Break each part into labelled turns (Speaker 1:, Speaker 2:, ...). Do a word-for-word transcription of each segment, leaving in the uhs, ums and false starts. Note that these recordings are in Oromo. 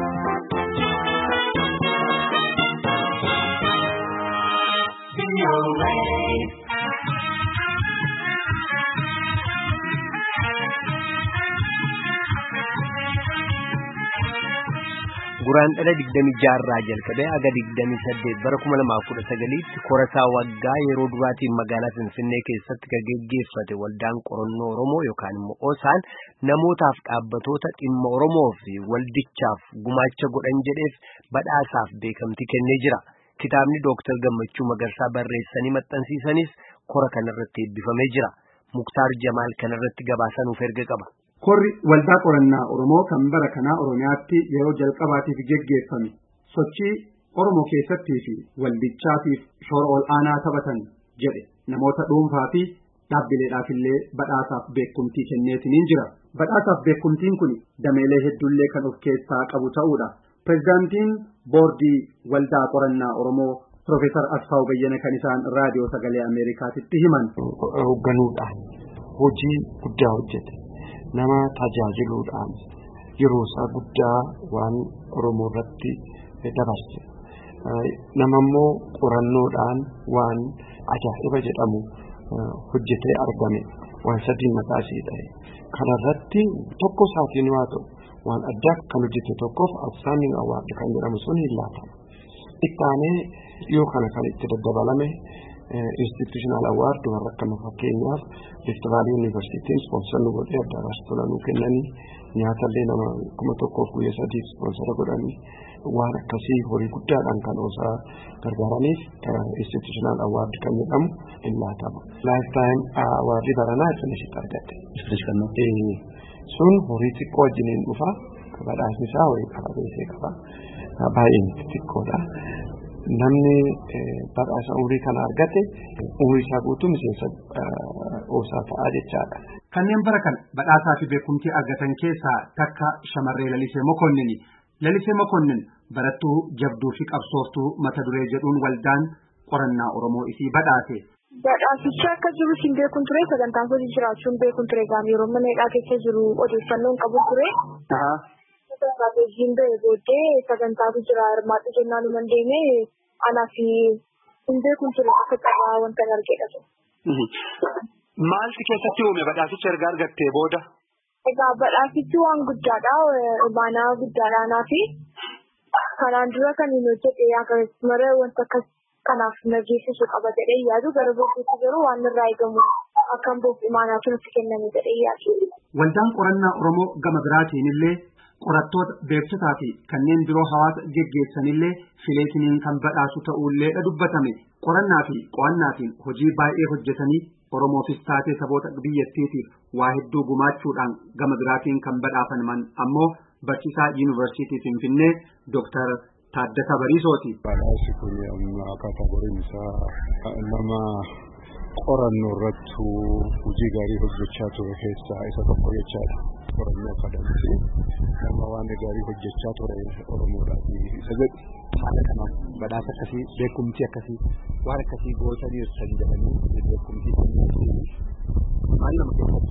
Speaker 1: Guraan dhala digdami jaarraa jalqabee aga digdami saddeet bara kuma lamaaf kudha sagaliitti korasaa waggaa yeroo duraatiin magaalaa Finfinnee keessatti kan geggeeffate waldaan qorannoo Oromoo yookaan immoo Oosaan namootaaf dhaabbatoota dhimma Oromoo fi waldichaaf gumaacha godhan jedheef badhaasaaf beekamtii kennee jira. Kitaabni Dooktar Gammachuu Magarsaa barreessanii maxxansiisanis kora kanarratti eebbifamee jira. Muktaar Jamaal kanarratti gabaasaa nuuf erga qaba.
Speaker 2: Korri waldaa qorannaa Oromoo kan bara kanaa Oromiyaatti yeroo jalqabaatiif geggeeffame sochii Oromoo keessattii fi waldichaatiif shoora ol aanaa taphatan jedhe namoota dhuunfaa fi dhaabbileedhaaf illee badhaasaaf beekumtii kenneetiniin jira. Badhaasaaf beekumtiin kun dameelee hedduullee kan of keessaa qabu ta'uudha. Pireezidaantiin boordii waldaa qorannaa Oromoo Profeesar Asfaaw Bayyana kan isaan raadiyoo sagalee Ameerikaatitti himan.
Speaker 3: Hoogganuudhaan hojii guddaa hojjete. Nama tajaajiluudhaan yeroo isaa guddaa waan Oromoo irratti dabarse. Nama immoo qorannoodhaan waan ajaa'iba jedhamu hojjetee argame waan sadii mataa isii ta'e. Kanarratti tokko isaatiin waa ta'u waan addaa kan hojjete tokkoof outstanding award kan jedhamu sun hin laatamu. Ittaanee yoo kana kan itti daddabalame institutional award warra akka fakkeenyaaf Rift Valley University sponsor nu godhee addaaraas tolanuu kennanii nyaatallee nama kuma tokkoof guyyaa sadii sponsor godhanii waan akkasii horii guddaadhaan kan osaa gargaaraniif institutional award kan jedhamu hin laatama. Lifetime award baranaa isinitti argatte. Sun horii xiqqoo wajjiniin dhufa badhaasni isaa horii qabeessee qaba. Baay'een xiqqoodha. Namni badhaasa umurii kana argate umurii isaa guutuu miseensa Oosaa ta'aa jechaadha.
Speaker 2: Kanneen bara kana badhaasaa fi beekumtii argatan keessaa takka shamarree Lalisee Mokonnin. Lalisee Mokonnin barattuu jabduu fi qabsooftuu mata duree jedhuun waldaan qorannaa Oromoo isii badhaase.
Speaker 4: Badhaasicha akka jiru siin beekun ture sagantaan hojii jiraachuun beekun ture gaam yeroo mana hidhaa keessa jiru odeeffannoon qabu ture. Sagantaan ba'ee booddee sagantaatu jira hirmaatu jennaan numan deeme anaa fi hin beekun ture akka qabaa wanta argedha.
Speaker 2: Maalti keessatti uume badhaasicha erga argattee booda?
Speaker 4: Egaa badhaasichi waan guddaadha. Imaanaa guddaadha anaa fi kanaan dura kan hin hojjete akkasumas wanta akkas kanaaf nageessisu qaba jedhee yaadu gara booddeetti garuu waan irraa eegamu akkan boof imaanaa tunutti kenname jedhee yaadu.
Speaker 2: Waldaan qorannaa Oromoo gama biraatiin illee qorattoota beeksotaa fi kanneen biroo hawaasa geggeessanillee fileetiniin kan badhaasu ta'uullee dubbatame. Qorannaa fi qo'annaatiin hojii baay'ee hojjetanii Oromoofis taatee saboota biyyattiitiif waa hedduu gumaachuudhaan gama biraatiin kan badhaafaman ammoo barsiisaa yuunivarsiitii Finfinnee Dooktar Taaddasaa Bariisooti.
Speaker 5: Badhaasi kun amma kaatagoriin isaa nama qorannoo irratti hojii gaarii hojjechaa ture keessaa isa tokko jechaadha. Qorannoo kadhanti nama waan gaarii hojjechaa ture Oromoodhaaf isa jedhu.
Speaker 1: Haala kanaaf badhaasa akkasii beekumtii akkasii waan akkasii gootanii ibsan jedhanii beekumtii kennanii maal nama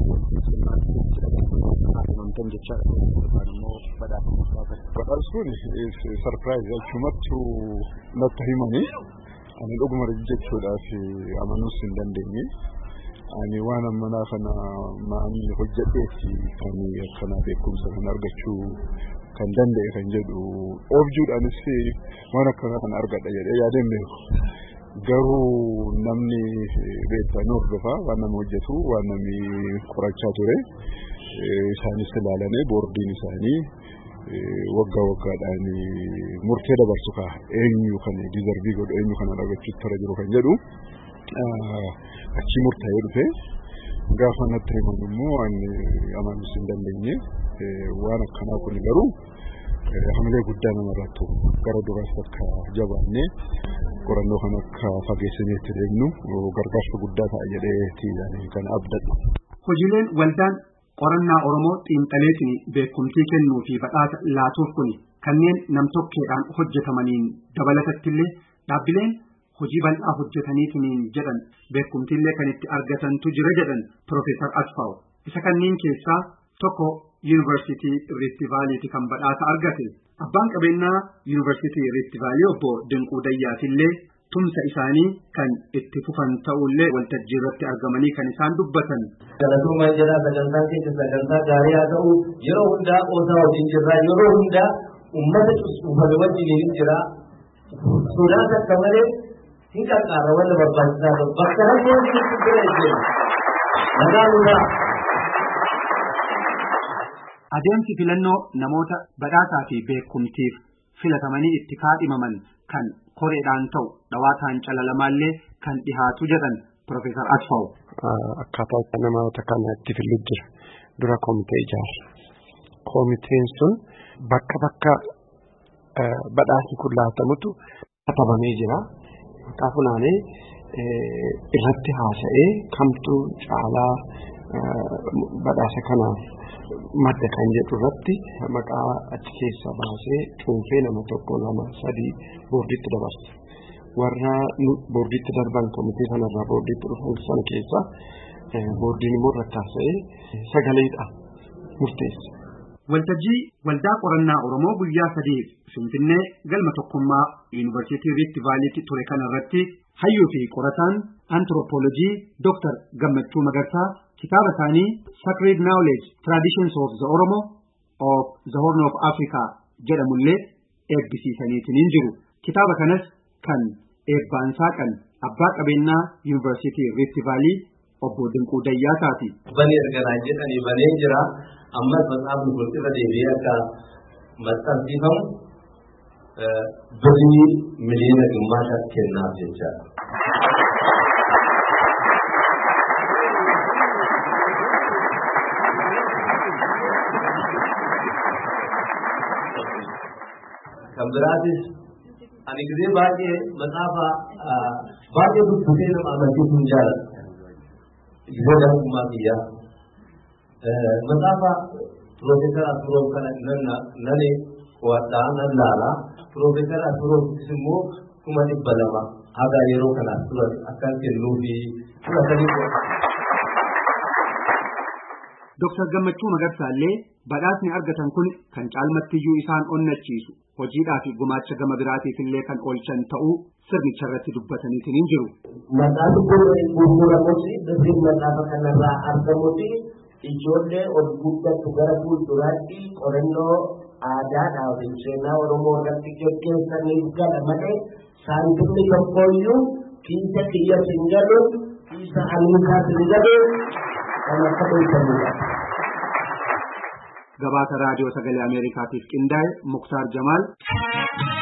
Speaker 1: keessatti jechaadha. Immoo badhaasa
Speaker 5: badhaasuun sarpiraayiz achumattu natti himanii ani dhuguma jechuudhaaf amanuus hin dandeenye. Ani waan ammanaa kana maanii hojjedhee fi kan akkana beekumsa kan argachuu kan danda'e kan jedhu objuudhaanis waan akkana kan argadha jedhee yaadeen beeku. Garuu namni beektan hordofa waan nama hojjetu waan namni qorachaa ture isaanis ilaalanii boordiin isaanii waggaa waggaadhaan murtee dabarsu kaa eenyu kan dizarbii godhu eenyu kan argachuutti tara jiru kan jedhu achi murtaa'ee dhufe gaafa natti himan immoo ani amanuus hin dandeenye. Waan akkanaa kun garuu hamilee guddaa namarratti gara duraas akka jabaanne qorannoo kan akka fageessineetti deemnu gargaarsa guddaa ta'a jedheeti kan abdadhu.
Speaker 2: Hojiileen waldaan qorannaa Oromoo xiinxaleetiin beekumtii kennuu fi badhaasa laatuuf kun kanneen nam-tokkeedhaan hojjetamaniin dabalatattillee dhaabbileen hojii bal'aa hojjetaniitiin jedhan beekumtiillee kan itti argatantu jira jedhan Profeesar Asfaaw. Isa kanneen keessaa tokko University Rift Valley kan badhaasa argate. Abbaan qabeenyaa University Rift Valley obbo Dinquu Dayyaatillee tumsa isaanii kan itti fufan ta'ullee waltajjii irratti argamanii kan isaan dubbatan.
Speaker 6: Galatoomaa jira sagantaa keessa sagantaa gaarii haa ta'u yeroo hundaa qoosaa wajjin jirra yeroo hundaa ummata uffata wajjin jira sodaa takka malee hin qarqaara wala barbaachisaa bakka rakkoo bira jira. Nagaaluudha.
Speaker 2: Adeemsi filannoo namoota badhaasaa fi beekumtiif filatamanii itti kaadhimaman kan koreedhaan ta'u dhawaataan calalamaallee kan dhihaatu jedhan Profeesar Asfaw.
Speaker 3: Akkaataa namoota kana itti filuu jira dura komitee ijaarra. Komiteen sun bakka bakka badhaasni kun laatamutu katabamee jira. Maqaa funaanee irratti haasa'ee kamtuu caalaa badhaasa kanaaf madda kan jedhu irratti maqaa achi keessa baasee cuunfee nama tokko lama sadii boordiitti dabarsa. Warra boordiitti darban komitee sanarraa boordiitti dhufan sana keessa boordiin immoo irratti haasa'ee sagaleedhaan murteessa.
Speaker 2: Waltajjii waldaa qorannaa Oromoo guyyaa sadiif Finfinnee galma tokkummaa Yuunivarsiitii Rift Vaalliitti ture kanarratti hayyuu fi qorataan anthropology Doctor Gammachuu Magarsaa kitaaba isaanii Sacred Knowledge Traditions of the Oromo of the Horn of Africa jedhamullee eebbisiisaniitiin jiru. Kitaaba kanas kan eebbaan saaqan abbaa qabeenyaa Yuunivarsiitii Rift Valley obbo Dinquu Dayyaasaati.
Speaker 6: Bani erganaa jedhanii banee jira. Amma matsaafni kun irra deebi'ee akka maxxansiifamu birrii miliyoona dhibba kennaaf jechaadha. Kan biraatis ani gisee baay'ee maxaafa baay'ee dubbisee nama amansiisuun jaalladha. Gisee dargummaa biyyaa. Maxaafa Profeesar Asfaw kana nani qo'adhaa nan laala. Profeesar Asfaw immoo kuma dhibba lama haga yeroo kanaas turan akkan kennuufi fudhatanii.
Speaker 2: Doctor Gammachuu Magarsaallee badhaasni argatan kun kan caalmattiyyuu isaan onnachiisu hojiidhaa fi gumaacha gama biraatiif illee kan oolchan ta'uu sirnicha irratti dubbataniitiin hin jiru.
Speaker 6: Maxaafi kun gurguramuuti dafii maxaafa kanarraa argamuuti ijoollee ol guddatu gara fuulduraatti qorannoo aadaadhaa fi seenaa Oromoo irratti gaggeessaniif gala malee saanduqni tokkooyyuu kiisa kiyya hin galu kiisa anniisaas hin galu kan akka beekamudha.
Speaker 2: Gabaasa raadiyoo sagalee Ameerikaatiif qindaa'e Muktaar Jamaal.